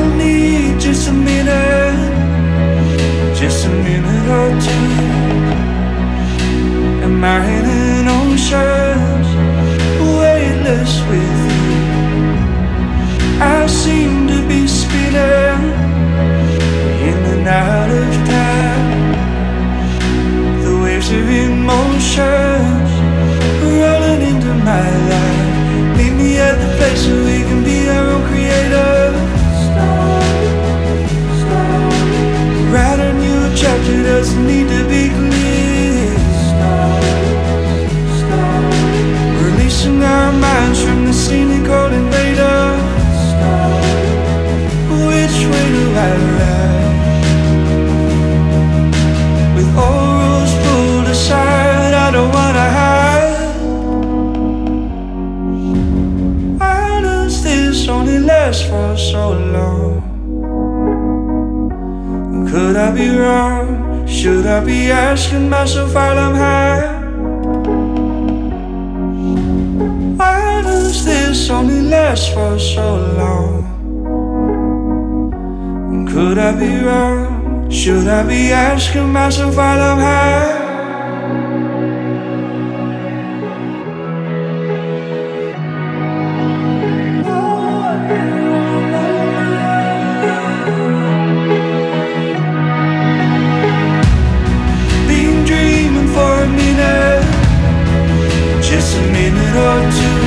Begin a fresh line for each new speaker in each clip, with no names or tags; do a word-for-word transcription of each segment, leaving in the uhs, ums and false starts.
need just a minute, just a minute or two. Am I in an ocean, weightless with you? I seem to be spinning in and out of time. The waves are in motion, rolling into my life. Meet me at the place where we can be our own creator. Write a new chapter, doesn't need to be clear. Releasing our minds from the scenic cold invader. Which way do I ride? With all rules pulled aside, I don't wanna hide. Why does this only last for so long? Could I be wrong? Should I be asking myself while I'm high? Why does this only last for so long? Could I be wrong? Should I be asking myself while I'm high? Just a minute or two,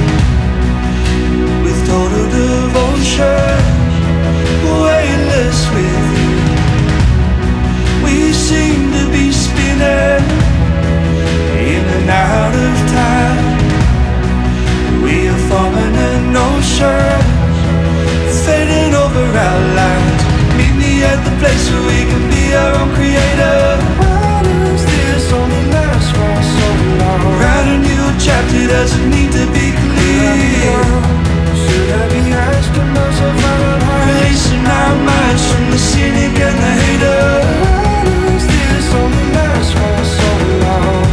with total devotion, weightless with you. We seem to be spinning in and out of time. We are forming an ocean, fading over our lives. Meet me at the place where we can be our own creator. Why does this only last for so long? Write a new chapter, doesn't need to be clear. Should I be asking myself how I'm high? Releasing our minds from the cynic and the hater. Why does this only last for so long?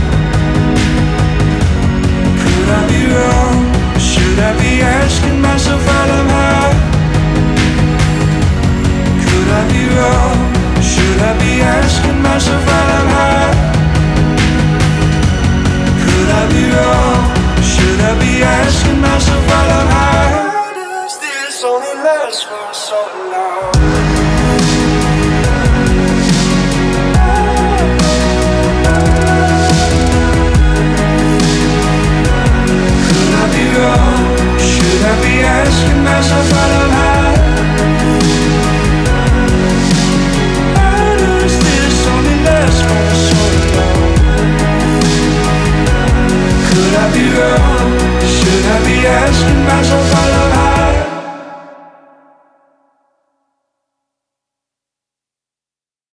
Could I be wrong? Should I be asking myself how I'm high? Could I be wrong? Should I be asking myself how I'm high? Could I be wrong? Should I be asking myself while I'm high? Why does this only last for so long?